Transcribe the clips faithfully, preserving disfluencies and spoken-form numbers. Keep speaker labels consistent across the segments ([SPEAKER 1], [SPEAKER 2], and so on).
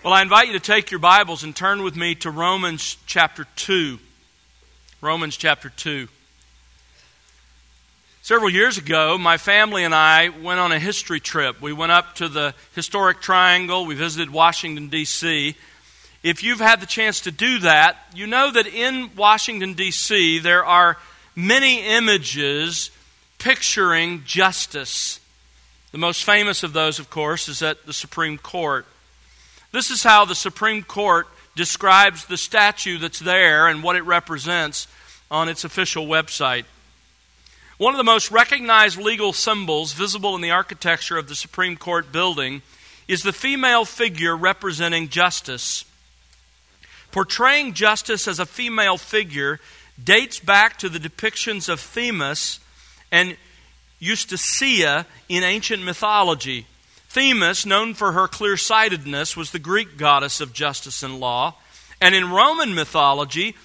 [SPEAKER 1] Well, I invite you to take your Bibles and turn with me to Romans chapter two. Romans chapter two. Several years ago, my family and I went on a history trip. We went up to the historic Triangle. We visited Washington, D C If you've had the chance to do that, you know that in Washington, D C, there are many images picturing justice. The most famous of those, of course, is at the Supreme Court. This is how the Supreme Court describes the statue that's there and what it represents on its official website. One of the most recognized legal symbols visible in the architecture of the Supreme Court building is the female figure representing justice. Portraying justice as a female figure dates back to the depictions of Themis and Eustacia in ancient mythology. Themis, known for her clear-sightedness, was the Greek goddess of justice and law. And in Roman mythology,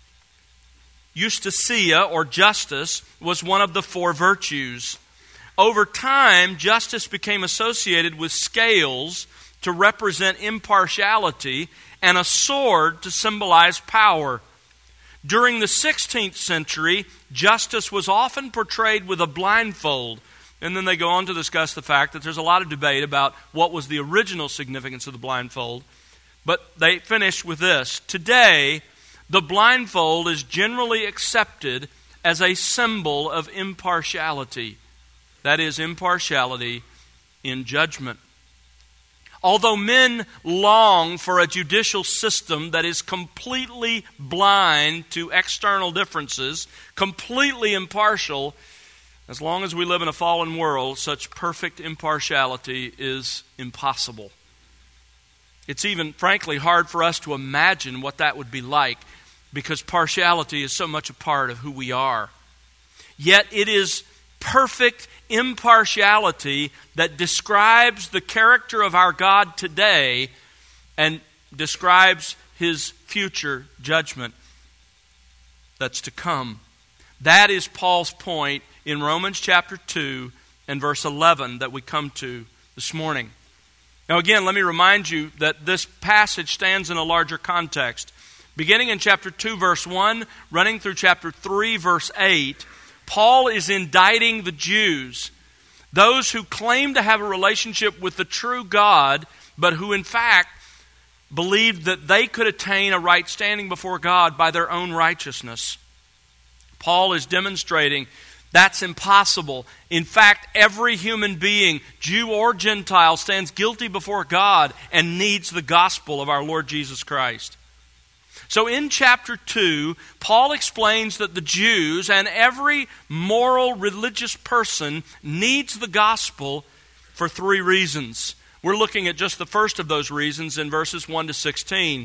[SPEAKER 1] Eustacia, or justice, was one of the four virtues. Over time, justice became associated with scales to represent impartiality and a sword to symbolize power. During the sixteenth century, justice was often portrayed with a blindfold. And then they go on to discuss the fact that there's a lot of debate about what was the original significance of the blindfold. But they finish with this. Today, the blindfold is generally accepted as a symbol of impartiality. That is, impartiality in judgment. Although men long for a judicial system that is completely blind to external differences, completely impartial, as long as we live in a fallen world, such perfect impartiality is impossible. It's even, frankly, hard for us to imagine what that would be like, because partiality is so much a part of who we are. Yet it is perfect impartiality that describes the character of our God today and describes His future judgment that's to come. That is Paul's point in Romans chapter two and verse eleven that we come to this morning. Now again, let me remind you that this passage stands in a larger context. Beginning in chapter two, verse one, running through chapter three, verse eight, Paul is indicting the Jews, those who claim to have a relationship with the true God, but who in fact believed that they could attain a right standing before God by their own righteousness. Paul is demonstrating that's impossible. In fact, every human being, Jew or Gentile, stands guilty before God and needs the gospel of our Lord Jesus Christ. So in chapter two, Paul explains that the Jews and every moral religious person needs the gospel for three reasons. We're looking at just the first of those reasons in verses one to sixteen.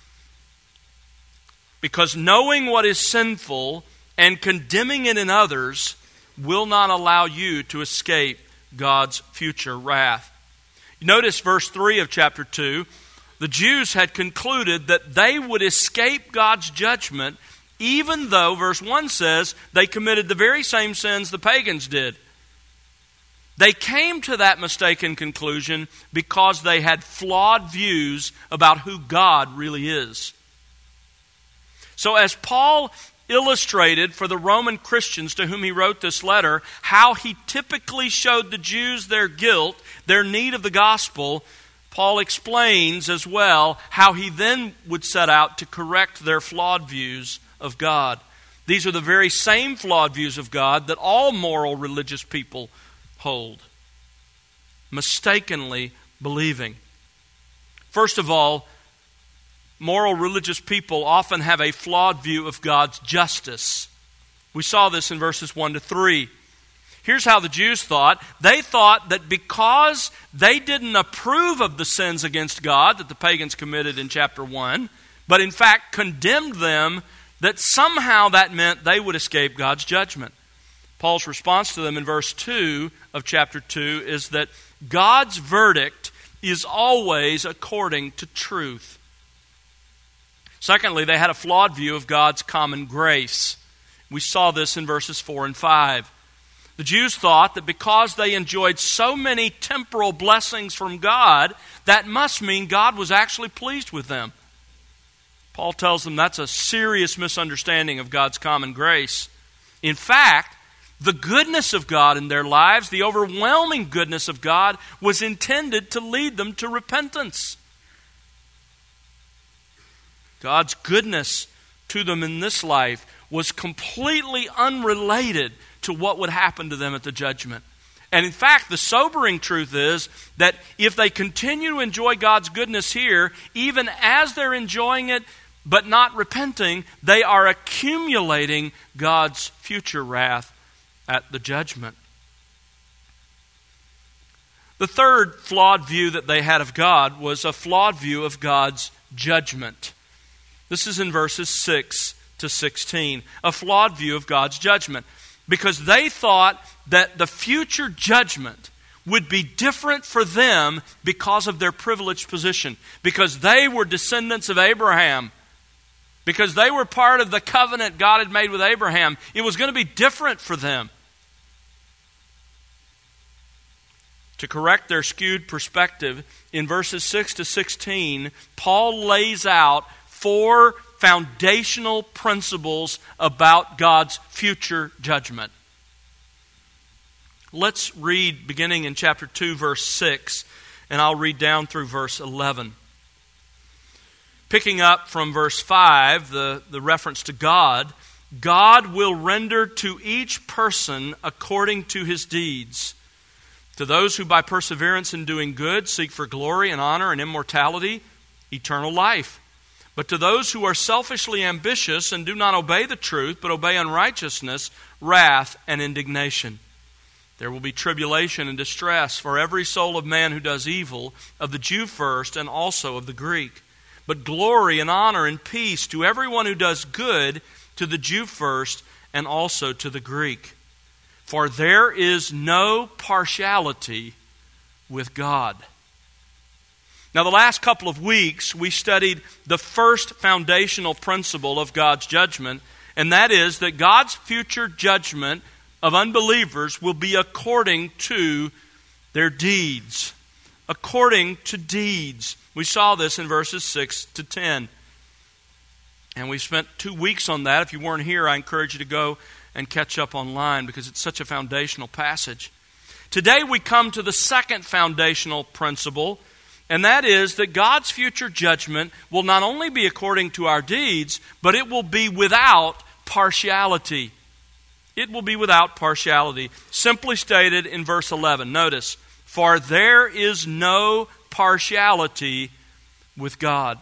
[SPEAKER 1] Because knowing what is sinful and condemning it in others will not allow you to escape God's future wrath. Notice verse three of chapter two. The Jews had concluded that they would escape God's judgment even though, verse one says, they committed the very same sins the pagans did. They came to that mistaken conclusion because they had flawed views about who God really is. So as Paul illustrated for the Roman Christians to whom he wrote this letter how he typically showed the Jews their guilt, their need of the gospel, Paul explains as well how he then would set out to correct their flawed views of God. These are the very same flawed views of God that all moral religious people hold, mistakenly believing. First of all, moral religious people often have a flawed view of God's justice. We saw this in verses one to three. Here's how the Jews thought. They thought that because they didn't approve of the sins against God that the pagans committed in chapter one, but in fact condemned them, that somehow that meant they would escape God's judgment. Paul's response to them in verse two of chapter two is that God's verdict is always according to truth. Secondly, they had a flawed view of God's common grace. We saw this in verses four and five. The Jews thought that because they enjoyed so many temporal blessings from God, that must mean God was actually pleased with them. Paul tells them that's a serious misunderstanding of God's common grace. In fact, the goodness of God in their lives, the overwhelming goodness of God, was intended to lead them to repentance. God's goodness to them in this life was completely unrelated to what would happen to them at the judgment. And in fact, the sobering truth is that if they continue to enjoy God's goodness here, even as they're enjoying it but not repenting, they are accumulating God's future wrath at the judgment. The third flawed view that they had of God was a flawed view of God's judgment. This is in verses six to sixteen, a flawed view of God's judgment, because they thought that the future judgment would be different for them because of their privileged position, because they were descendants of Abraham, because they were part of the covenant God had made with Abraham. It was going to be different for them. To correct their skewed perspective, in verses six to sixteen, Paul lays out four foundational principles about God's future judgment. Let's read beginning in chapter two, verse six, and I'll read down through verse eleven. Picking up from verse five, the, the reference to God, God will render to each person according to his deeds. To those who by perseverance in doing good seek for glory and honor and immortality, eternal life. But to those who are selfishly ambitious and do not obey the truth, but obey unrighteousness, wrath and indignation. There will be tribulation and distress for every soul of man who does evil, of the Jew first and also of the Greek. But glory and honor and peace to everyone who does good, to the Jew first and also to the Greek. For there is no partiality with God. Now, the last couple of weeks, we studied the first foundational principle of God's judgment, and that is that God's future judgment of unbelievers will be according to their deeds. According to deeds. We saw this in verses six to ten. And we spent two weeks on that. If you weren't here, I encourage you to go and catch up online because it's such a foundational passage. Today we come to the second foundational principle, and that is that God's future judgment will not only be according to our deeds, but it will be without partiality. It will be without partiality. Simply stated in verse eleven, notice, for there is no partiality with God.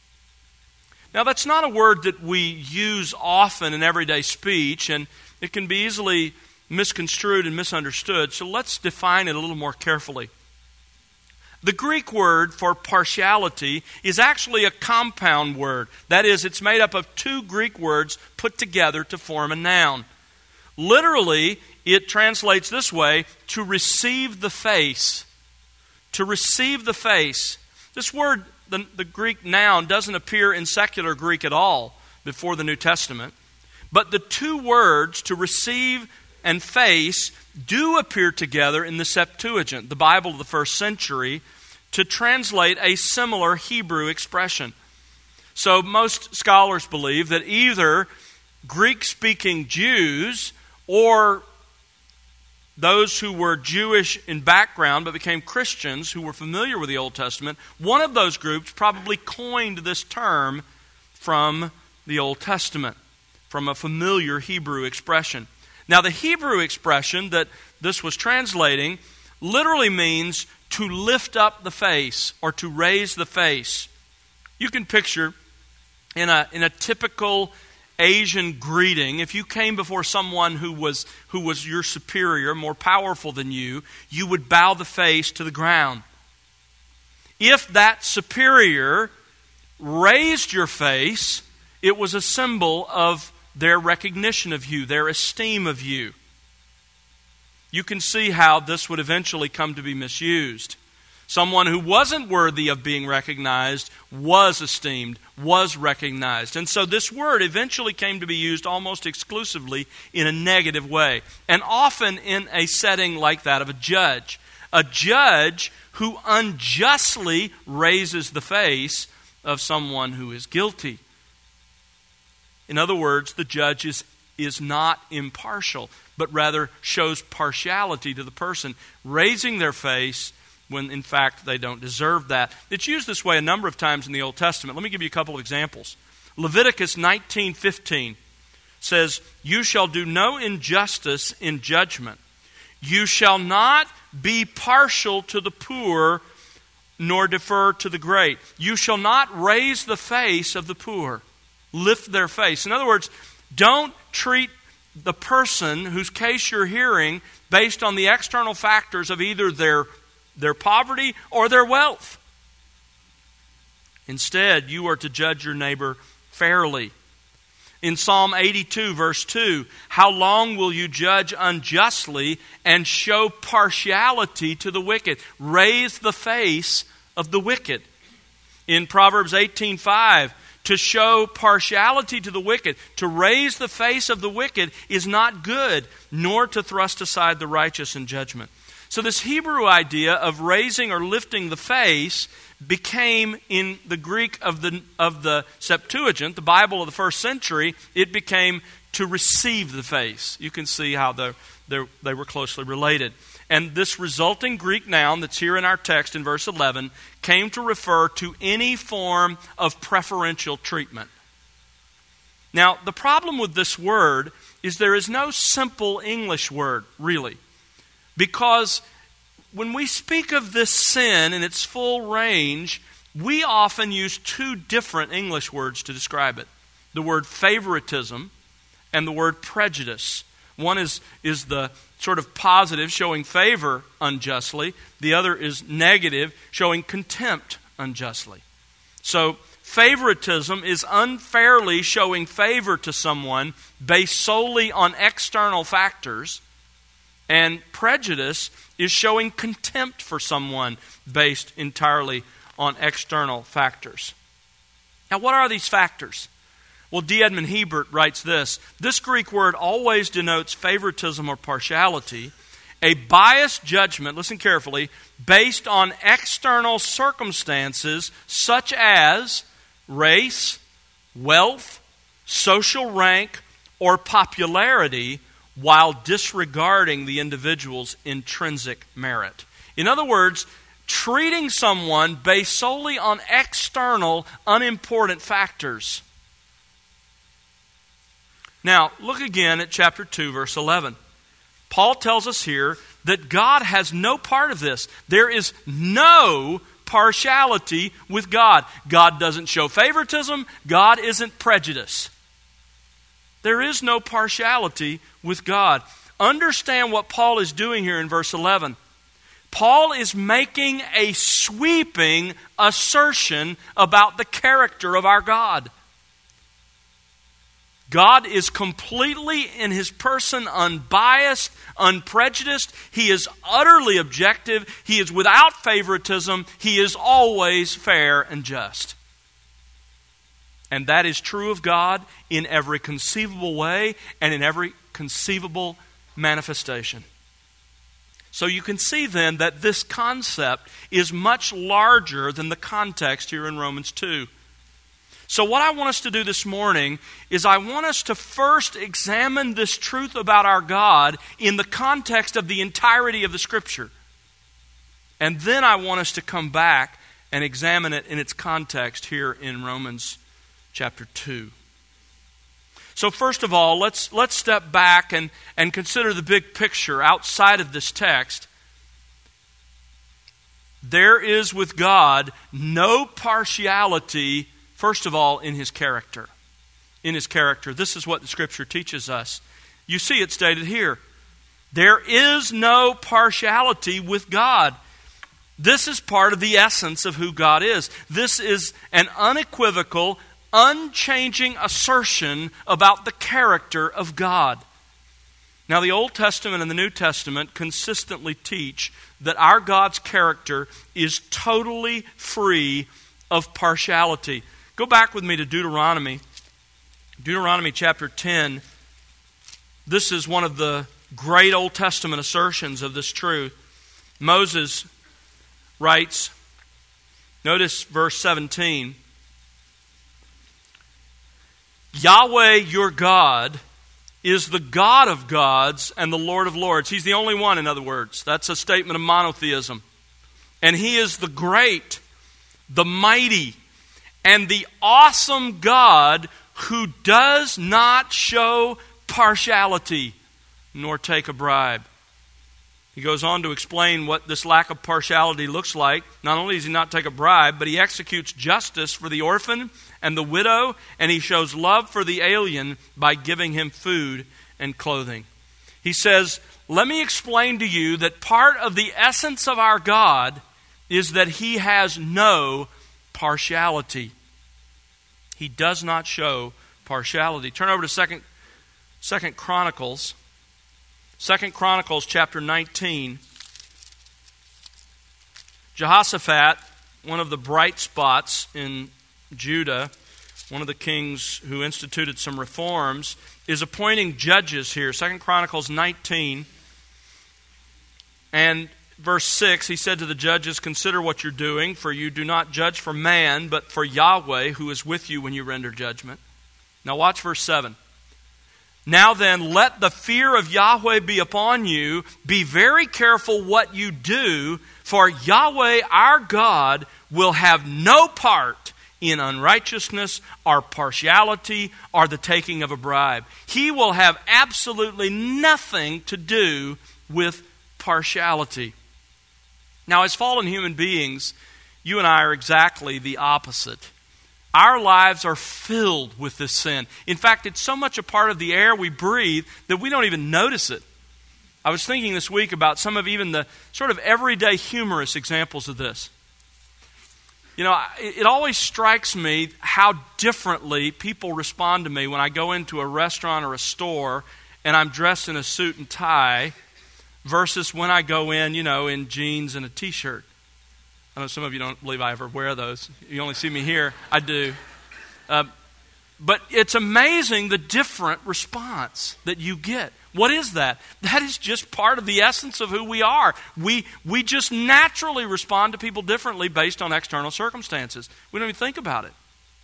[SPEAKER 1] Now that's not a word that we use often in everyday speech, and it can be easily misconstrued and misunderstood, so let's define it a little more carefully. The Greek word for partiality is actually a compound word. That is, it's made up of two Greek words put together to form a noun. Literally, it translates this way, to receive the face. To receive the face. This word, the, the Greek noun, doesn't appear in secular Greek at all before the New Testament. But the two words, to receive and face, do appear together in the Septuagint, the Bible of the first century, to translate a similar Hebrew expression. So most scholars believe that either Greek-speaking Jews or those who were Jewish in background but became Christians who were familiar with the Old Testament, one of those groups probably coined this term from the Old Testament, from a familiar Hebrew expression. Now, the Hebrew expression that this was translating literally means to lift up the face or to raise the face. You can picture in a in a typical Asian greeting, if you came before someone who was who was your superior, more powerful than you, you would bow the face to the ground. If that superior raised your face, it was a symbol of their recognition of you, their esteem of you. You can see how this would eventually come to be misused. Someone who wasn't worthy of being recognized was esteemed, was recognized. And so this word eventually came to be used almost exclusively in a negative way, and often in a setting like that of a judge. A judge who unjustly raises the face of someone who is guilty. In other words, the judge is, is not impartial, but rather shows partiality to the person, raising their face when in fact they don't deserve that. It's used this way a number of times in the Old Testament. Let me give you a couple of examples. Leviticus nineteen fifteen says, "You shall do no injustice in judgment. You shall not be partial to the poor, nor defer to the great. You shall not raise the face of the poor." Lift their face. In other words, don't treat the person whose case you're hearing based on the external factors of either their, their poverty or their wealth. Instead, you are to judge your neighbor fairly. In Psalm eighty-two, verse two, "How long will you judge unjustly and show partiality to the wicked? Raise the face of the wicked." In Proverbs eighteen five, "To show partiality to the wicked, to raise the face of the wicked is not good, nor to thrust aside the righteous in judgment." So this Hebrew idea of raising or lifting the face became, in the Greek of the of the Septuagint, the Bible of the first century, it became to receive the face. You can see how the, they were closely related. And this resulting Greek noun that's here in our text in verse eleven came to refer to any form of preferential treatment. Now, the problem with this word is there is no simple English word, really. Because when we speak of this sin in its full range, we often use two different English words to describe it. The word favoritism and the word prejudice. One is, is the sort of positive, showing favor unjustly. The other is negative, showing contempt unjustly. So, favoritism is unfairly showing favor to someone based solely on external factors. And prejudice is showing contempt for someone based entirely on external factors. Now, what are these factors? Well, D. Edmond Hebert writes this: "This Greek word always denotes favoritism or partiality, a biased judgment," listen carefully, "based on external circumstances such as race, wealth, social rank, or popularity, while disregarding the individual's intrinsic merit." In other words, treating someone based solely on external, unimportant factors. Now, look again at chapter two, verse eleven. Paul tells us here that God has no part of this. There is no partiality with God. God doesn't show favoritism. God isn't prejudiced. There is no partiality with God. Understand what Paul is doing here in verse eleven. Paul is making a sweeping assertion about the character of our God. God is completely in His person unbiased, unprejudiced. He is utterly objective. He is without favoritism. He is always fair and just. And that is true of God in every conceivable way and in every conceivable manifestation. So you can see then that this concept is much larger than the context here in Romans two. So what I want us to do this morning is I want us to first examine this truth about our God in the context of the entirety of the Scripture. And then I want us to come back and examine it in its context here in Romans chapter two. So first of all, let's let's step back and, and consider the big picture outside of this text. There is with God no partiality, first of all, in His character. In His character. This is what the Scripture teaches us. You see it stated here. There is no partiality with God. This is part of the essence of who God is. This is an unequivocal, unchanging assertion about the character of God. Now, the Old Testament and the New Testament consistently teach that our God's character is totally free of partiality. Go back with me to Deuteronomy. Deuteronomy chapter ten. This is one of the great Old Testament assertions of this truth. Moses writes, notice verse seventeen. Yahweh your God is the God of gods and the Lord of lords. He's the only one, in other words. That's a statement of monotheism. And He is the great, the mighty, and the awesome God who does not show partiality nor take a bribe. He goes on to explain what this lack of partiality looks like. Not only does He not take a bribe, but He executes justice for the orphan and the widow, and He shows love for the alien by giving him food and clothing. He says, let me explain to you that part of the essence of our God is that He has no partiality. He does not show partiality. Turn over to Second, Second Chronicles. Second Chronicles chapter nineteen. Jehoshaphat, one of the bright spots in Judah, one of the kings who instituted some reforms, is appointing judges here. Second Chronicles nineteen. And verse six, he said to the judges, consider what you're doing, for you do not judge for man, but for Yahweh, who is with you when you render judgment. Now watch verse seven. Now then, let the fear of Yahweh be upon you. Be very careful what you do, for Yahweh our God will have no part in unrighteousness or partiality or the taking of a bribe. He will have absolutely nothing to do with partiality. Now, as fallen human beings, you and I are exactly the opposite. Our lives are filled with this sin. In fact, it's so much a part of the air we breathe that we don't even notice it. I was thinking this week about some of even the sort of everyday humorous examples of this. You know, it always strikes me how differently people respond to me when I go into a restaurant or a store and I'm dressed in a suit and tie versus when I go in, you know, in jeans and a t-shirt. I know some of you don't believe I ever wear those. You only see me here. I do. Uh, but it's amazing the different response that you get. What is that? That is just part of the essence of who we are. We we just naturally respond to people differently based on external circumstances. We don't even think about it.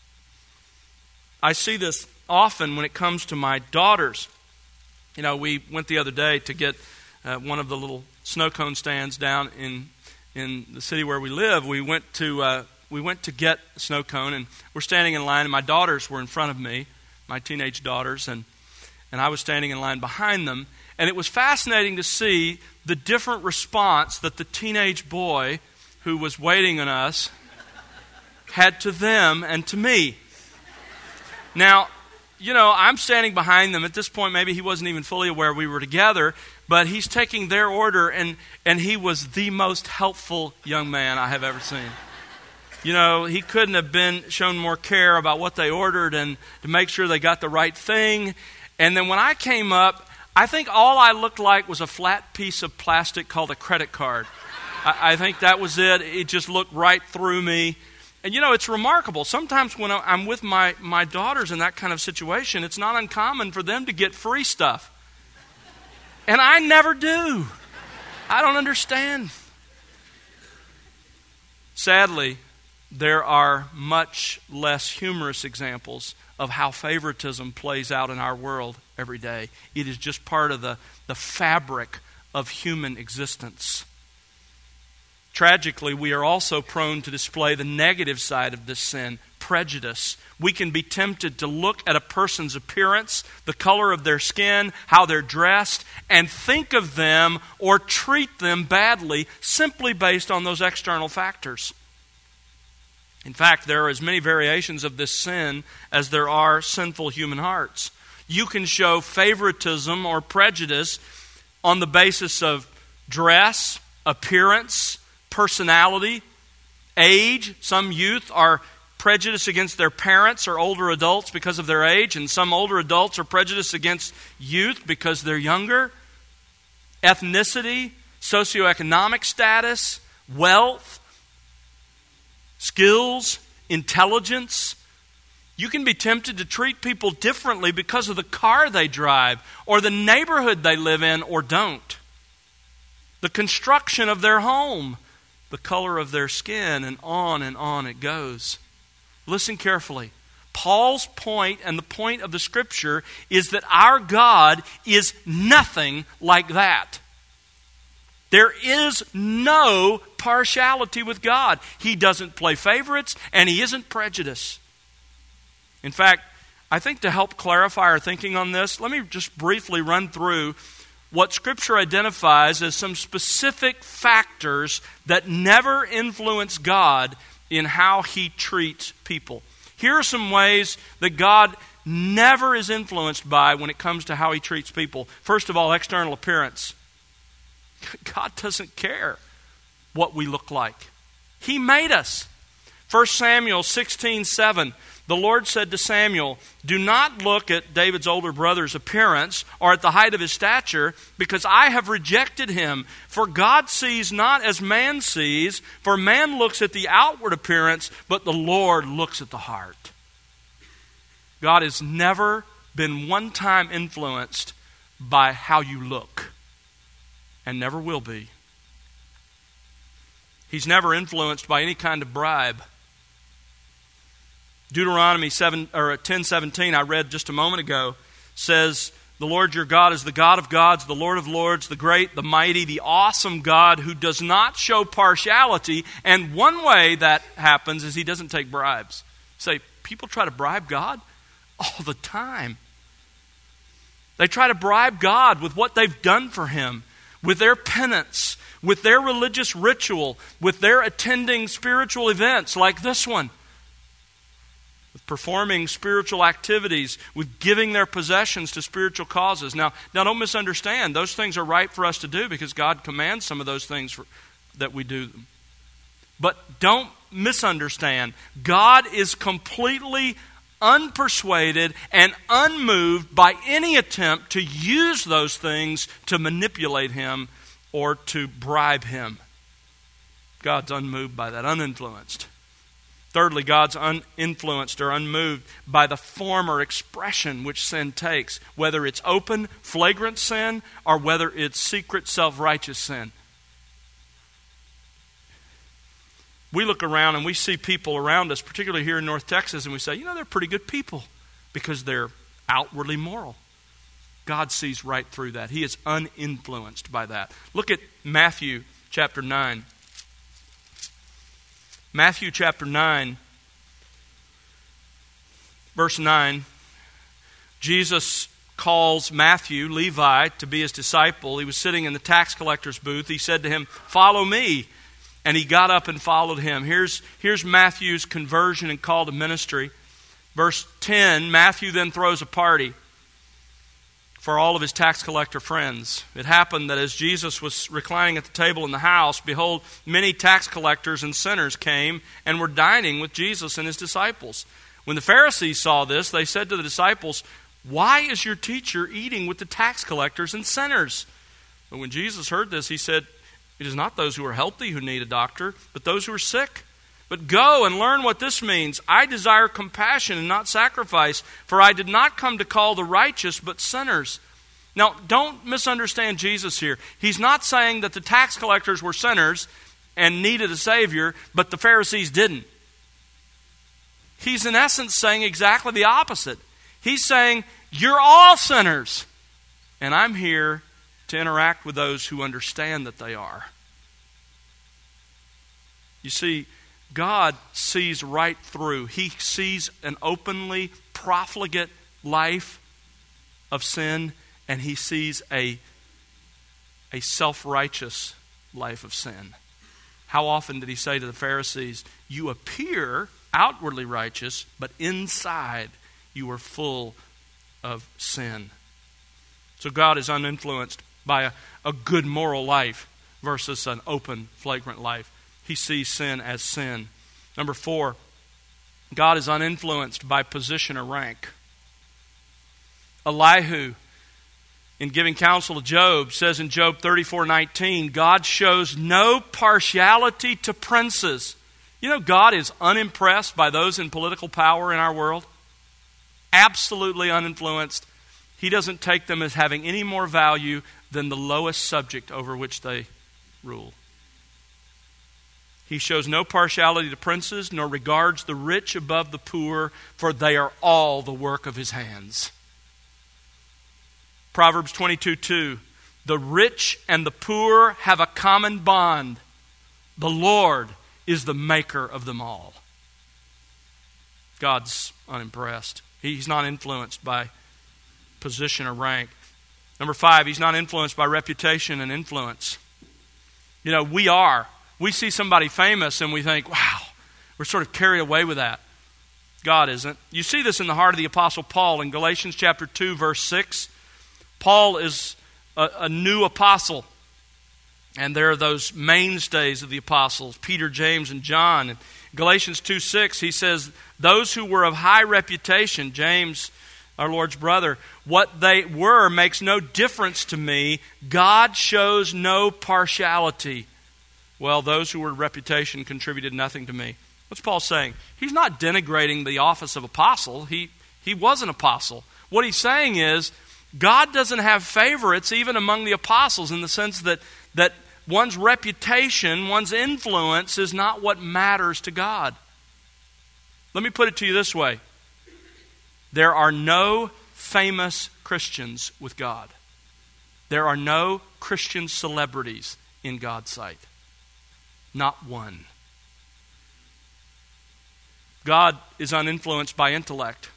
[SPEAKER 1] I see this often when it comes to my daughters. You know, we went the other day to get uh, one of the little snow cone stands down in in the city where we live. We went to uh, we went to get a snow cone, and we're standing in line, and my daughters were in front of me, my teenage daughters, and and I was standing in line behind them. And it was fascinating to see the different response that the teenage boy who was waiting on us had to them and to me. Now, you know, I'm standing behind them. At this point, maybe he wasn't even fully aware we were together, but he's taking their order, and, and he was the most helpful young man I have ever seen. You know, he couldn't have been shown more care about what they ordered and to make sure they got the right thing. And then when I came up, I think all I looked like was a flat piece of plastic called a credit card. I, I think that was it. It just looked right through me. And you know, it's remarkable. Sometimes when I'm with my, my daughters in that kind of situation, it's not uncommon for them to get free stuff. And I never do. I don't understand. Sadly, there are much less humorous examples of how favoritism plays out in our world every day. It is just part of the, the fabric of human existence. Tragically, we are also prone to display the negative side of this sin, prejudice. We can be tempted to look at a person's appearance, the color of their skin, how they're dressed, and think of them or treat them badly simply based on those external factors. In fact, there are as many variations of this sin as there are sinful human hearts. You can show favoritism or prejudice on the basis of dress, appearance, personality, age. Some youth are prejudiced against their parents or older adults because of their age, and some older adults are prejudiced against youth because they're younger. ethnicity, socioeconomic status, wealth, skills, intelligence. You can be tempted to treat people differently because of the car they drive or the neighborhood they live in or don't, the construction of their home, the color of their skin, and on and on it goes. Listen carefully. Paul's point and the point of the Scripture is that our God is nothing like that. There is no partiality with God. He doesn't play favorites, and He isn't prejudiced. In fact, I think to help clarify our thinking on this, let me just briefly run through what Scripture identifies as some specific factors that never influence God in how He treats people. Here are some ways that God never is influenced by when it comes to how He treats people. First of all, external appearance. God doesn't care what we look like. He made us. First Samuel sixteen seven. The Lord said to Samuel, "Do not look at David's older brother's appearance or at the height of his stature, because I have rejected him. For God sees not as man sees, for man looks at the outward appearance, but the Lord looks at the heart." God has never been one time influenced by how you look, and never will be. He's never influenced by any kind of bribe. Deuteronomy seven or ten seventeen, I read just a moment ago, says, "The Lord your God is the God of gods, the Lord of lords, the great, the mighty, the awesome God who does not show partiality." And one way that happens is He doesn't take bribes. Say, people try to bribe God all the time. They try to bribe God with what they've done for Him, with their penance, with their religious ritual, with their attending spiritual events like this one, with performing spiritual activities, with giving their possessions to spiritual causes. Now, now don't misunderstand. Those things are right for us to do because God commands some of those things for, that we do them. But don't misunderstand. God is completely unpersuaded and unmoved by any attempt to use those things to manipulate Him or to bribe Him. God's unmoved by that, uninfluenced. Thirdly, God's uninfluenced or unmoved by the form or expression which sin takes, whether it's open, flagrant sin, or whether it's secret, self-righteous sin. We look around and we see people around us, particularly here in North Texas, and we say, you know, they're pretty good people because they're outwardly moral. God sees right through that. He is uninfluenced by that. Look at Matthew chapter nine. Matthew chapter nine, verse nine. Jesus calls Matthew, Levi, to be his disciple. He was sitting in the tax collector's booth. He said to him, "Follow me." And he got up and followed him. Here's, here's Matthew's conversion and call to ministry. Verse ten, Matthew then throws a party for all of his tax collector friends. It happened that as Jesus was reclining at the table in the house, behold, many tax collectors and sinners came and were dining with Jesus and His disciples. When the Pharisees saw this, they said to the disciples, "Why is your teacher eating with the tax collectors and sinners?" But when Jesus heard this, He said, "It is not those who are healthy who need a doctor, but those who are sick. But go and learn what this means. I desire compassion and not sacrifice, for I did not come to call the righteous, but sinners." Now, don't misunderstand Jesus here. He's not saying that the tax collectors were sinners and needed a Savior, but the Pharisees didn't. He's in essence saying exactly the opposite. He's saying, you're all sinners, and I'm here to interact with those who understand that they are. You see, God sees right through. He sees an openly profligate life of sin, and He sees a, a self-righteous life of sin. How often did He say to the Pharisees, "You appear outwardly righteous, but inside you are full of sin"? So God is uninfluenced by a, a good moral life versus an open, flagrant life. He sees sin as sin. Number four, God is uninfluenced by position or rank. Elihu in giving counsel to Job, says in Job thirty-four nineteen, God shows no partiality to princes. You know, God is unimpressed by those in political power in our world. Absolutely uninfluenced. He doesn't take them as having any more value than the lowest subject over which they rule. He shows no partiality to princes, nor regards the rich above the poor, for they are all the work of his hands. Proverbs twenty-two two, the rich and the poor have a common bond. The Lord is the maker of them all. God's unimpressed. He's not influenced by position or rank. Number five, he's not influenced by reputation and influence. You know, we are. We see somebody famous and we think, wow, we're sort of carried away with that. God isn't. You see this in the heart of the Apostle Paul in Galatians chapter two, verse six. Paul is a, a new apostle. And there are those mainstays of the apostles, Peter, James, and John. In Galatians two six, he says, those who were of high reputation, James, our Lord's brother, what they were makes no difference to me. God shows no partiality. Well, those who were of reputation contributed nothing to me. What's Paul saying? He's not denigrating the office of apostle. He, he was an apostle. What he's saying is, God doesn't have favorites even among the apostles in the sense that, that one's reputation, one's influence is not what matters to God. Let me put it to you this way. There are no famous Christians with God. There are no Christian celebrities in God's sight. Not one. God is uninfluenced by intellect.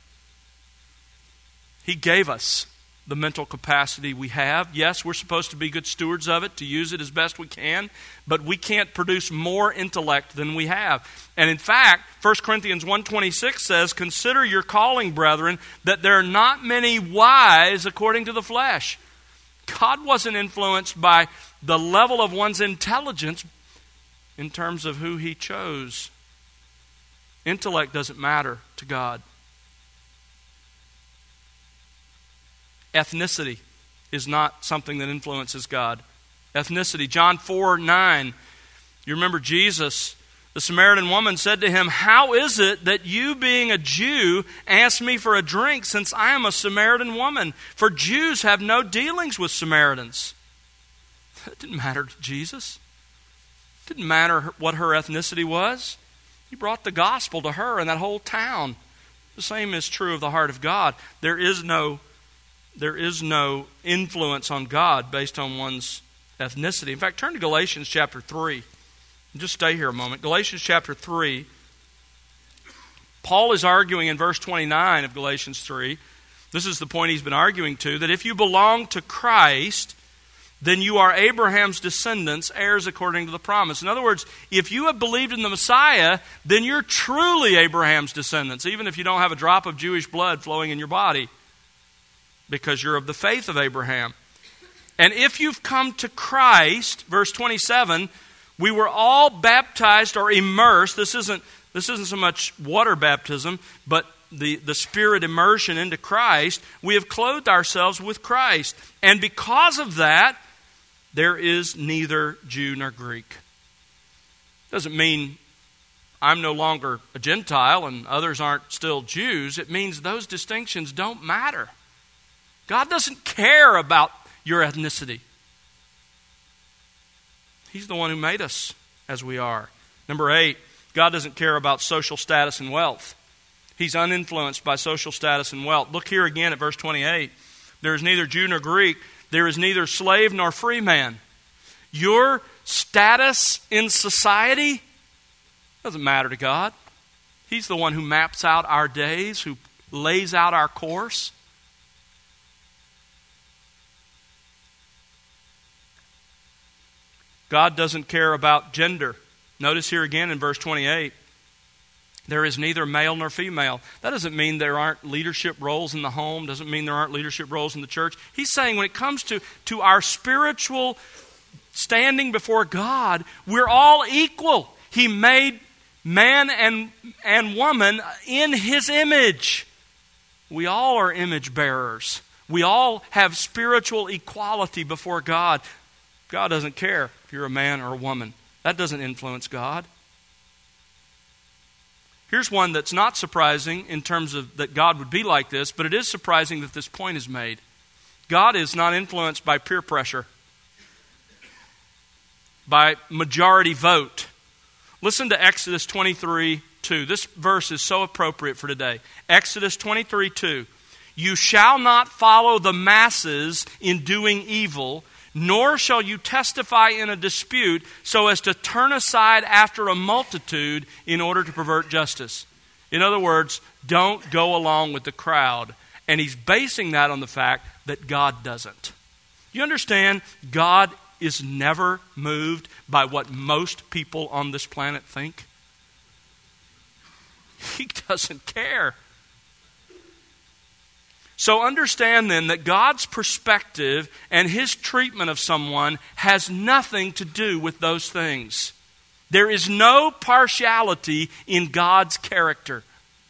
[SPEAKER 1] He gave us the mental capacity we have. Yes, we're supposed to be good stewards of it, to use it as best we can, but we can't produce more intellect than we have. And in fact, First Corinthians one twenty-six says, consider your calling, brethren, that there are not many wise according to the flesh. God wasn't influenced by the level of one's intelligence in terms of who he chose. Intellect doesn't matter to God. Ethnicity is not something that influences God. Ethnicity. John four nine. You remember Jesus, the Samaritan woman said to him, how is it that you, being a Jew, ask me for a drink since I am a Samaritan woman? For Jews have no dealings with Samaritans. That didn't matter to Jesus. It didn't matter what her ethnicity was. He brought the gospel to her and that whole town. The same is true of the heart of God. There is no There is no influence on God based on one's ethnicity. In fact, turn to Galatians chapter three. Just stay here a moment. Galatians chapter three. Paul is arguing in verse twenty-nine of Galatians three. This is the point he's been arguing to, that if you belong to Christ, then you are Abraham's descendants, heirs according to the promise. In other words, if you have believed in the Messiah, then you're truly Abraham's descendants, even if you don't have a drop of Jewish blood flowing in your body, because you're of the faith of Abraham. And if you've come to Christ, verse twenty-seven, we were all baptized or immersed. This isn't, this isn't so much water baptism, but the, the spirit immersion into Christ. We have clothed ourselves with Christ. And because of that, there is neither Jew nor Greek. Doesn't mean I'm no longer a Gentile and others aren't still Jews. It means those distinctions don't matter. God doesn't care about your ethnicity. He's the one who made us as we are. Number eight, God doesn't care about social status and wealth. He's uninfluenced by social status and wealth. Look here again at verse twenty-eight. There is neither Jew nor Greek. There is neither slave nor free man. Your status in society doesn't matter to God. He's the one who maps out our days, who lays out our course. God doesn't care about gender. Notice here again in verse twenty-eight, there is neither male nor female. That doesn't mean there aren't leadership roles in the home, doesn't mean there aren't leadership roles in the church. He's saying when it comes to, to our spiritual standing before God, we're all equal. He made man and, and woman in His image. We all are image bearers. We all have spiritual equality before God. God doesn't care if you're a man or a woman. That doesn't influence God. Here's one that's not surprising in terms of that God would be like this, but it is surprising that this point is made. God is not influenced by peer pressure, by majority vote. Listen to Exodus twenty-three two. This verse is so appropriate for today. Exodus twenty-three two. You shall not follow the masses in doing evil, nor shall you testify in a dispute so as to turn aside after a multitude in order to pervert justice. In other words, don't go along with the crowd. And he's basing that on the fact that God doesn't. You understand? God is never moved by what most people on this planet think. He doesn't care. So understand then that God's perspective and His treatment of someone has nothing to do with those things. There is no partiality in God's character.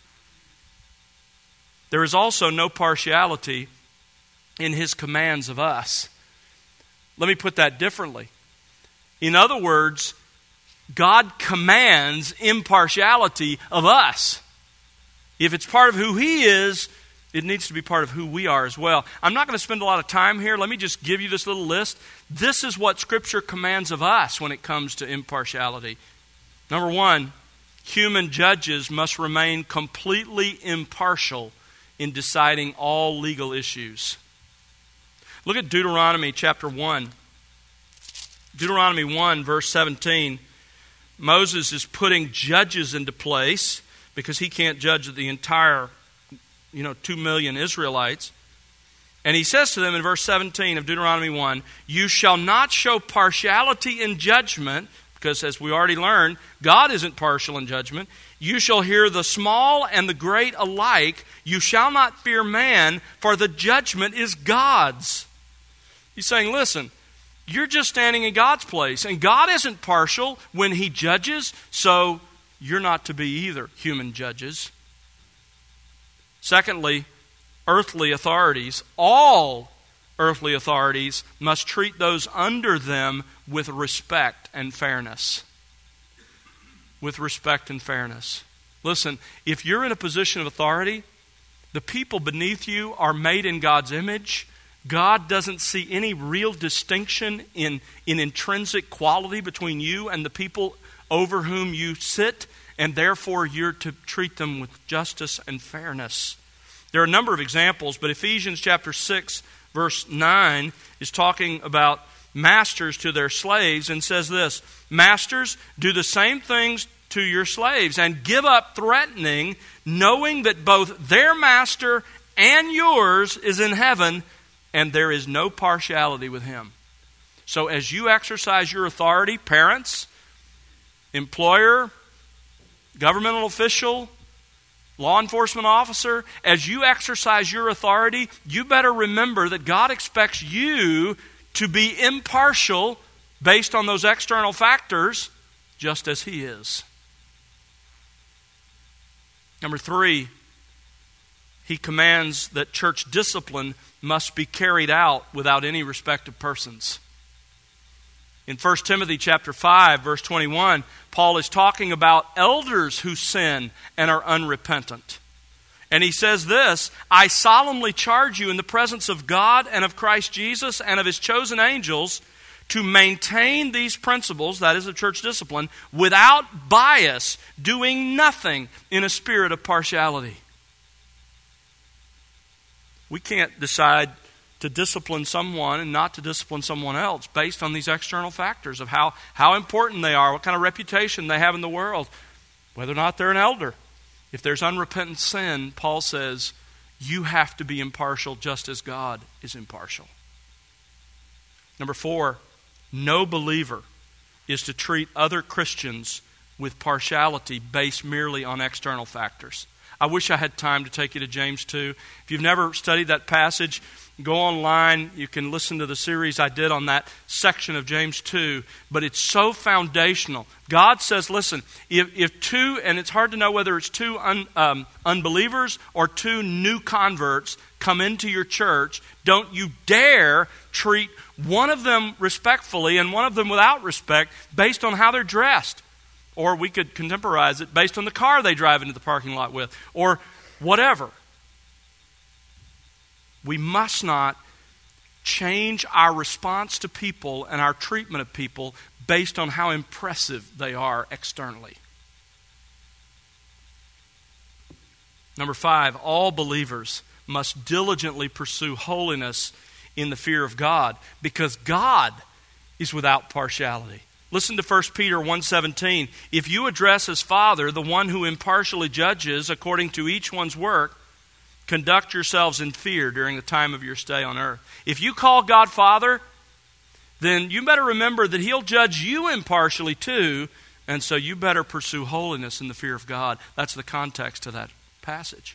[SPEAKER 1] There is also no partiality in His commands of us. Let me put that differently. In other words, God commands impartiality of us. If it's part of who He is, it needs to be part of who we are as well. I'm not going to spend a lot of time here. Let me just give you this little list. This is what Scripture commands of us when it comes to impartiality. Number one, human judges must remain completely impartial in deciding all legal issues. Look at Deuteronomy chapter one. Deuteronomy one, verse seventeen. Moses is putting judges into place because he can't judge the entire, you know, two million Israelites. And he says to them in verse seventeen of Deuteronomy one, you shall not show partiality in judgment, because as we already learned, God isn't partial in judgment. You shall hear the small and the great alike. You shall not fear man, for the judgment is God's. He's saying, listen, you're just standing in God's place, and God isn't partial when He judges, so you're not to be either, human judges. Secondly, earthly authorities, all earthly authorities must treat those under them with respect and fairness. With respect and fairness. Listen, if you're in a position of authority, the people beneath you are made in God's image. God doesn't see any real distinction in, in intrinsic quality between you and the people over whom you sit, and therefore you're to treat them with justice and fairness. There are a number of examples, but Ephesians chapter six, verse nine is talking about masters to their slaves and says this, Masters, do the same things to your slaves and give up threatening, knowing that both their master and yours is in heaven, and there is no partiality with Him. So as you exercise your authority, parents, employer, governmental official, law enforcement officer, as you exercise your authority, you better remember that God expects you to be impartial based on those external factors, just as He is. Number three, He commands that church discipline must be carried out without any respect of persons. In First Timothy chapter five, verse twenty-one, Paul is talking about elders who sin and are unrepentant. And he says this, I solemnly charge you in the presence of God and of Christ Jesus and of His chosen angels to maintain these principles, that is of church discipline, without bias, doing nothing in a spirit of partiality. We can't decide to discipline someone and not to discipline someone else based on these external factors of how, how important they are, what kind of reputation they have in the world, whether or not they're an elder. If there's unrepentant sin, Paul says, you have to be impartial just as God is impartial. Number four, no believer is to treat other Christians with partiality based merely on external factors. I wish I had time to take you to James two. If you've never studied that passage, go online. You can listen to the series I did on that section of James two. But it's so foundational. God says, listen, if, if two, and it's hard to know whether it's two un, um, unbelievers or two new converts come into your church, don't you dare treat one of them respectfully and one of them without respect based on how they're dressed. Or we could contemporize it based on the car they drive into the parking lot with, or whatever. We must not change our response to people and our treatment of people based on how impressive they are externally. Number five, all believers must diligently pursue holiness in the fear of God, because God is without partiality. Listen to First Peter one seventeen. If you address as Father, the one who impartially judges according to each one's work, conduct yourselves in fear during the time of your stay on earth. If you call God Father, then you better remember that He'll judge you impartially too, and so you better pursue holiness in the fear of God. That's the context of that passage.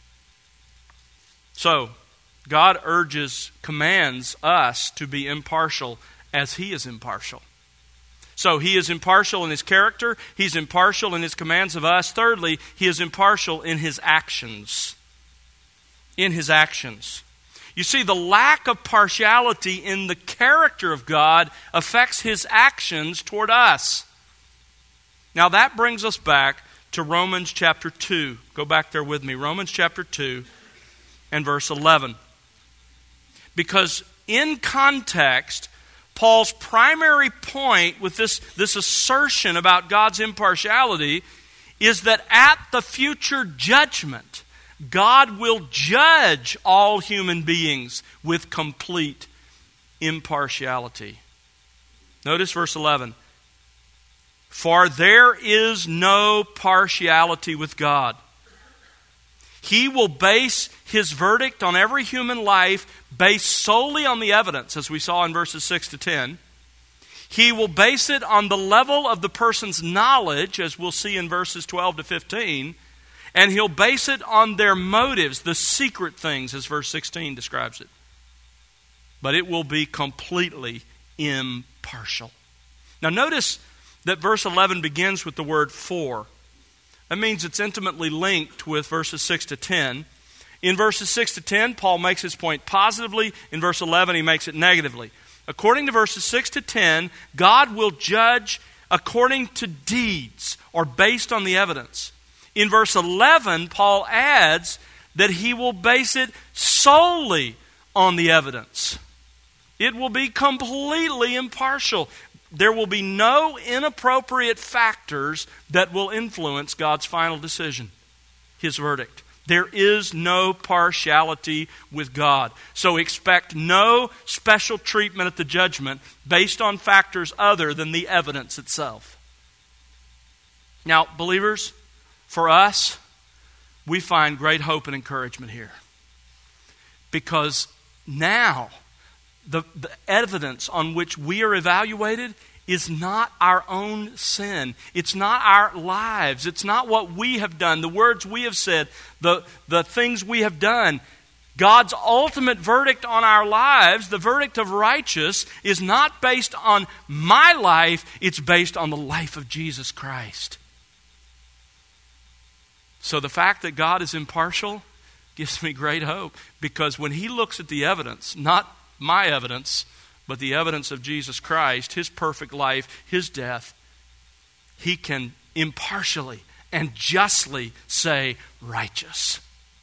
[SPEAKER 1] So, God urges, commands us to be impartial as He is impartial. So He is impartial in His character. He's impartial in His commands of us. Thirdly, He is impartial in His actions. In His actions. You see, the lack of partiality in the character of God affects His actions toward us. Now that brings us back to Romans chapter two. Go back there with me. Romans chapter two and verse eleven. Because in context, Paul's primary point with this, this assertion about God's impartiality is that at the future judgment, God will judge all human beings with complete impartiality. Notice verse eleven. For there is no partiality with God. He will base His verdict on every human life based solely on the evidence, as we saw in verses six to ten. He will base it on the level of the person's knowledge, as we'll see in verses twelve to fifteen. And He'll base it on their motives, the secret things, as verse sixteen describes it. But it will be completely impartial. Now notice that verse eleven begins with the word for. That means it's intimately linked with verses six to ten. In verses six to ten, Paul makes his point positively. In verse eleven, he makes it negatively. According to verses six to ten, God will judge according to deeds or based on the evidence. In verse eleven, Paul adds that he will base it solely on the evidence. It will be completely impartial. There will be no inappropriate factors that will influence God's final decision, His verdict. There is no partiality with God. So expect no special treatment at the judgment based on factors other than the evidence itself. Now, believers, for us, we find great hope and encouragement here. Because now, the, the evidence on which we are evaluated is not our own sin. It's not our lives. It's not what we have done, the words we have said, the, the things we have done. God's ultimate verdict on our lives, the verdict of righteous, is not based on my life. It's based on the life of Jesus Christ. So the fact that God is impartial gives me great hope, because when He looks at the evidence, not my evidence, but the evidence of Jesus Christ, His perfect life, His death, He can impartially and justly say righteous.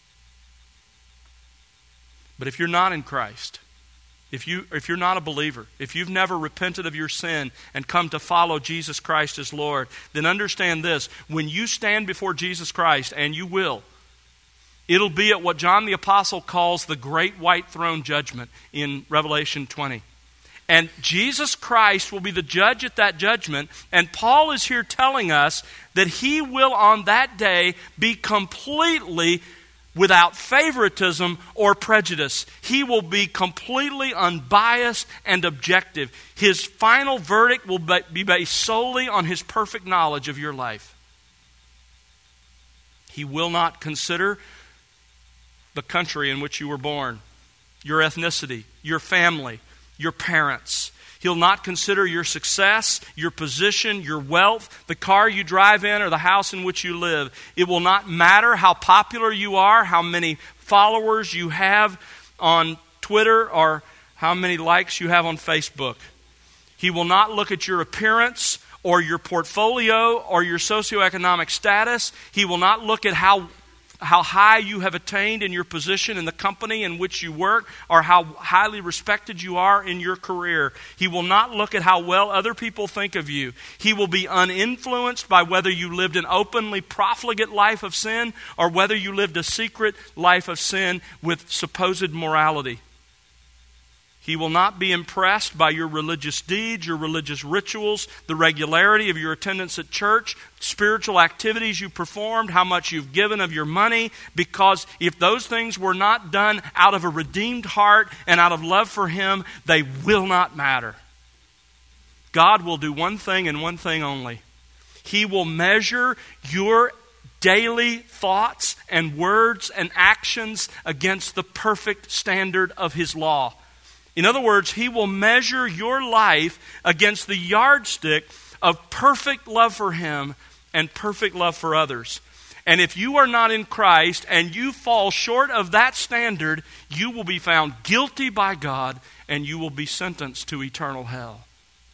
[SPEAKER 1] But if you're not in Christ, if you if you're not a believer, if you've never repented of your sin and come to follow Jesus Christ as Lord, then understand this: when you stand before Jesus Christ, and you will, it'll be at what John the Apostle calls the great white throne judgment in Revelation twenty. And Jesus Christ will be the judge at that judgment. And Paul is here telling us that He will on that day be completely without favoritism or prejudice. He will be completely unbiased and objective. His final verdict will be based solely on His perfect knowledge of your life. He will not consider the country in which you were born, your ethnicity, your family, your parents. He'll not consider your success, your position, your wealth, the car you drive in, or the house in which you live. It will not matter how popular you are, how many followers you have on Twitter, or how many likes you have on Facebook. He will not look at your appearance or your portfolio or your socioeconomic status. He will not look at how how high you have attained in your position in the company in which you work, or how highly respected you are in your career. He will not look at how well other people think of you. He will be uninfluenced by whether you lived an openly profligate life of sin or whether you lived a secret life of sin with supposed morality. He will not be impressed by your religious deeds, your religious rituals, the regularity of your attendance at church, spiritual activities you performed, how much you've given of your money, because if those things were not done out of a redeemed heart and out of love for Him, they will not matter. God will do one thing and one thing only. He will measure your daily thoughts and words and actions against the perfect standard of His law. In other words, He will measure your life against the yardstick of perfect love for Him and perfect love for others. And if you are not in Christ and you fall short of that standard, you will be found guilty by God and you will be sentenced to eternal hell.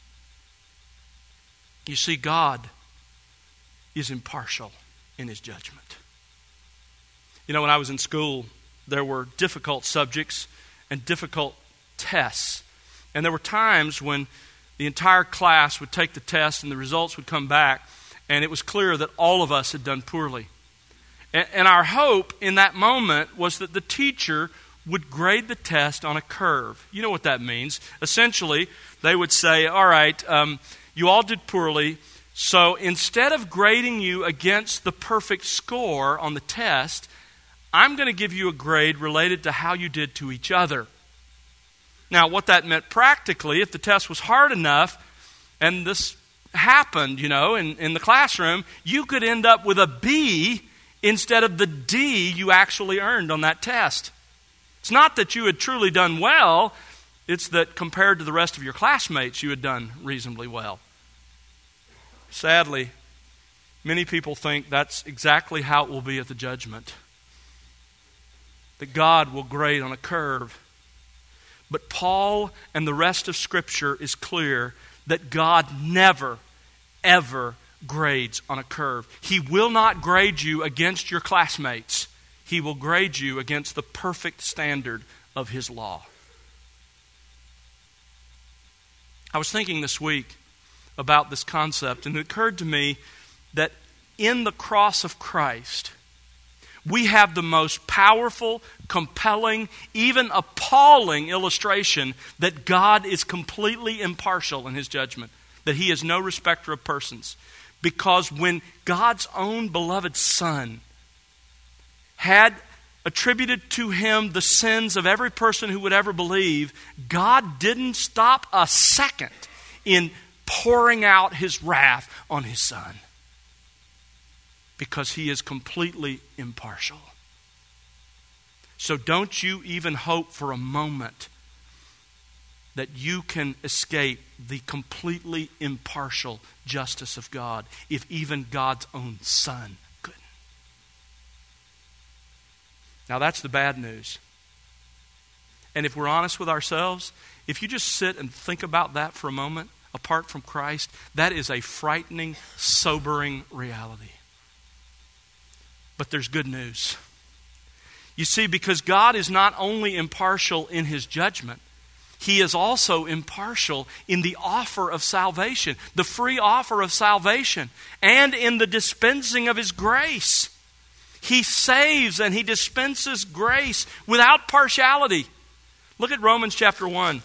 [SPEAKER 1] You see, God is impartial in His judgment. You know, when I was in school, there were difficult subjects and difficult tests. And there were times when the entire class would take the test and the results would come back, and it was clear that all of us had done poorly. And, and our hope in that moment was that the teacher would grade the test on a curve. You know what that means. Essentially, they would say, all right, um, you all did poorly, so instead of grading you against the perfect score on the test, I'm going to give you a grade related to how you did to each other. Now, what that meant practically, if the test was hard enough, and this happened, you know, in, in the classroom, you could end up with a B instead of the D you actually earned on that test. It's not that you had truly done well, it's that compared to the rest of your classmates, you had done reasonably well. Sadly, many people think that's exactly how it will be at the judgment. That God will grade on a curve. But Paul and the rest of Scripture is clear that God never, ever grades on a curve. He will not grade you against your classmates. He will grade you against the perfect standard of His law. I was thinking this week about this concept, and it occurred to me that in the cross of Christ, we have the most powerful, compelling, even appalling illustration that God is completely impartial in His judgment, that He is no respecter of persons. Because when God's own beloved Son had attributed to Him the sins of every person who would ever believe, God didn't stop a second in pouring out His wrath on His Son. Because He is completely impartial. So don't you even hope for a moment that you can escape the completely impartial justice of God, if even God's own Son couldn't. Now that's the bad news. And if we're honest with ourselves, if you just sit and think about that for a moment, apart from Christ, that is a frightening, sobering reality. But there's good news. You see, because God is not only impartial in His judgment, He is also impartial in the offer of salvation, the free offer of salvation, and in the dispensing of His grace. He saves and He dispenses grace without partiality. Look at Romans chapter one.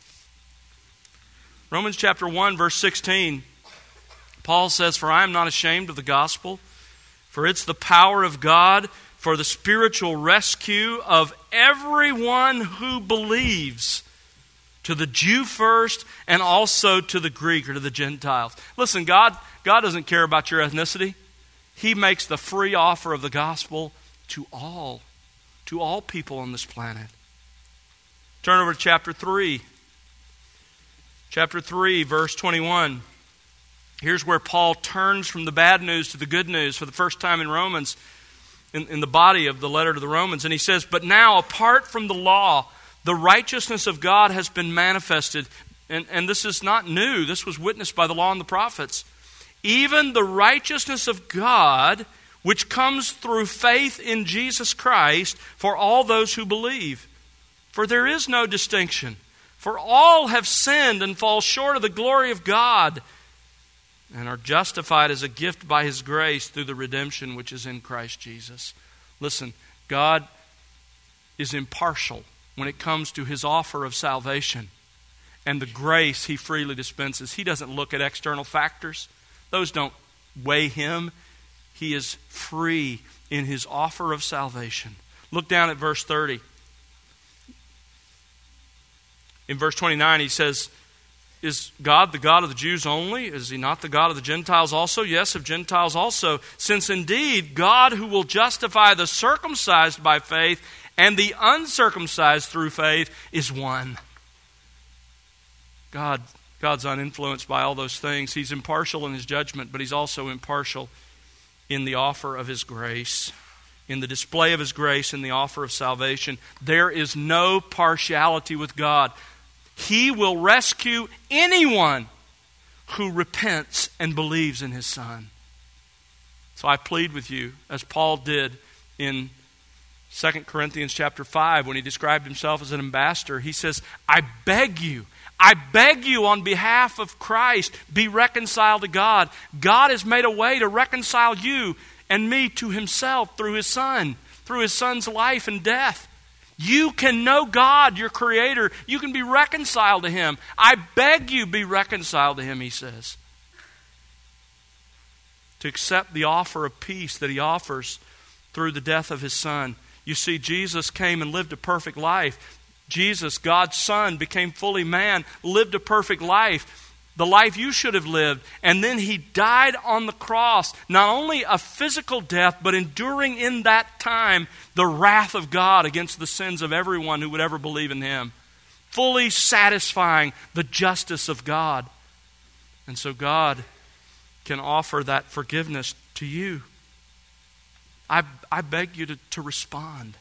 [SPEAKER 1] Romans chapter one, verse sixteen. Paul says, "For I am not ashamed of the gospel, for it's the power of God for the spiritual rescue of everyone who believes, to the Jew first and also to the Greek or to the Gentiles." Listen, God, God doesn't care about your ethnicity. He makes the free offer of the gospel to all, to all people on this planet. Turn over to chapter three. Chapter three, verse twenty-one. Here's where Paul turns from the bad news to the good news for the first time in Romans, in, in the body of the letter to the Romans. And he says, "But now, apart from the law, the righteousness of God has been manifested." And, and this is not new. This was witnessed by the law and the prophets. "Even the righteousness of God, which comes through faith in Jesus Christ for all those who believe. For there is no distinction. For all have sinned and fall short of the glory of God, and are justified as a gift by His grace through the redemption which is in Christ Jesus." Listen, God is impartial when it comes to His offer of salvation and the grace He freely dispenses. He doesn't look at external factors. Those don't weigh Him. He is free in His offer of salvation. Look down at verse thirty. In verse twenty-nine he says, "Is God the God of the Jews only? Is He not the God of the Gentiles also? Yes, of Gentiles also. Since indeed God, who will justify the circumcised by faith and the uncircumcised through faith, is one." God, God's uninfluenced by all those things. He's impartial in His judgment, but He's also impartial in the offer of His grace, in the display of His grace, in the offer of salvation. There is no partiality with God. He will rescue anyone who repents and believes in His Son. So I plead with you, as Paul did in Second Corinthians chapter five, when he described himself as an ambassador, he says, "I beg you, I beg you on behalf of Christ, be reconciled to God. God has made a way to reconcile you and me to Himself through His Son, through His Son's life and death. You can know God, your Creator. You can be reconciled to Him. I beg you, be reconciled to Him," he says. To accept the offer of peace that He offers through the death of His Son. You see, Jesus came and lived a perfect life. Jesus, God's Son, became fully man, lived a perfect life. The life you should have lived. And then He died on the cross. Not only a physical death, but enduring in that time the wrath of God against the sins of everyone who would ever believe in Him. Fully satisfying the justice of God. And so God can offer that forgiveness to you. I, I beg you to, to respond.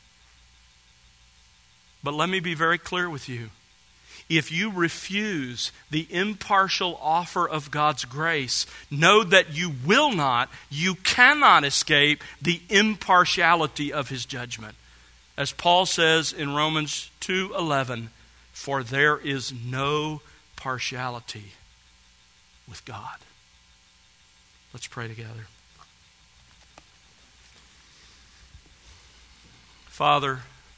[SPEAKER 1] But let me be very clear with you. If you refuse the impartial offer of God's grace, know that you will not, you cannot escape the impartiality of His judgment. As Paul says in Romans two eleven, "For there is no partiality with God." Let's pray together. Father,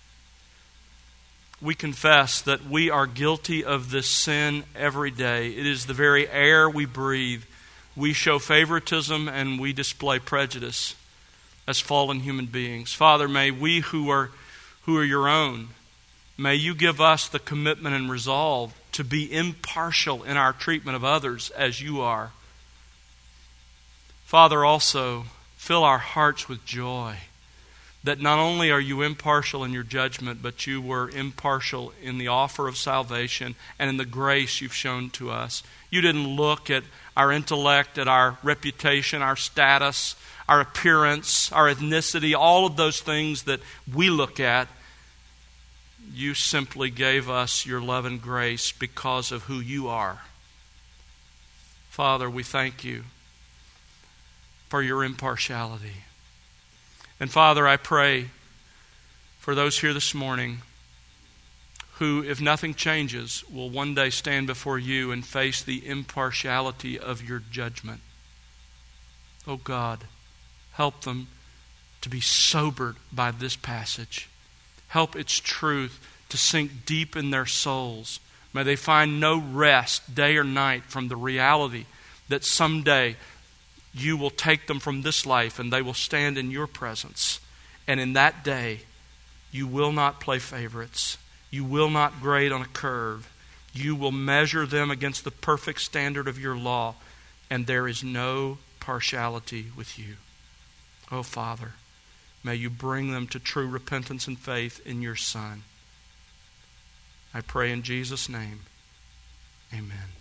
[SPEAKER 1] we confess that we are guilty of this sin every day. It is the very air we breathe. We show favoritism and we display prejudice as fallen human beings. Father, may we who are who are your own, may you give us the commitment and resolve to be impartial in our treatment of others as you are. Father, also fill our hearts with joy that not only are you impartial in your judgment, but you were impartial in the offer of salvation and in the grace you've shown to us. You didn't look at our intellect, at our reputation, our status, our appearance, our ethnicity, all of those things that we look at. You simply gave us your love and grace because of who you are. Father, we thank you for your impartiality. And Father, I pray for those here this morning who, if nothing changes, will one day stand before you and face the impartiality of your judgment. Oh God, help them to be sobered by this passage. Help its truth to sink deep in their souls. May they find no rest day or night from the reality that someday you will take them from this life and they will stand in your presence. And in that day, you will not play favorites. You will not grade on a curve. You will measure them against the perfect standard of your law. And there is no partiality with you. Oh, Father, may you bring them to true repentance and faith in your Son. I pray in Jesus' name. Amen.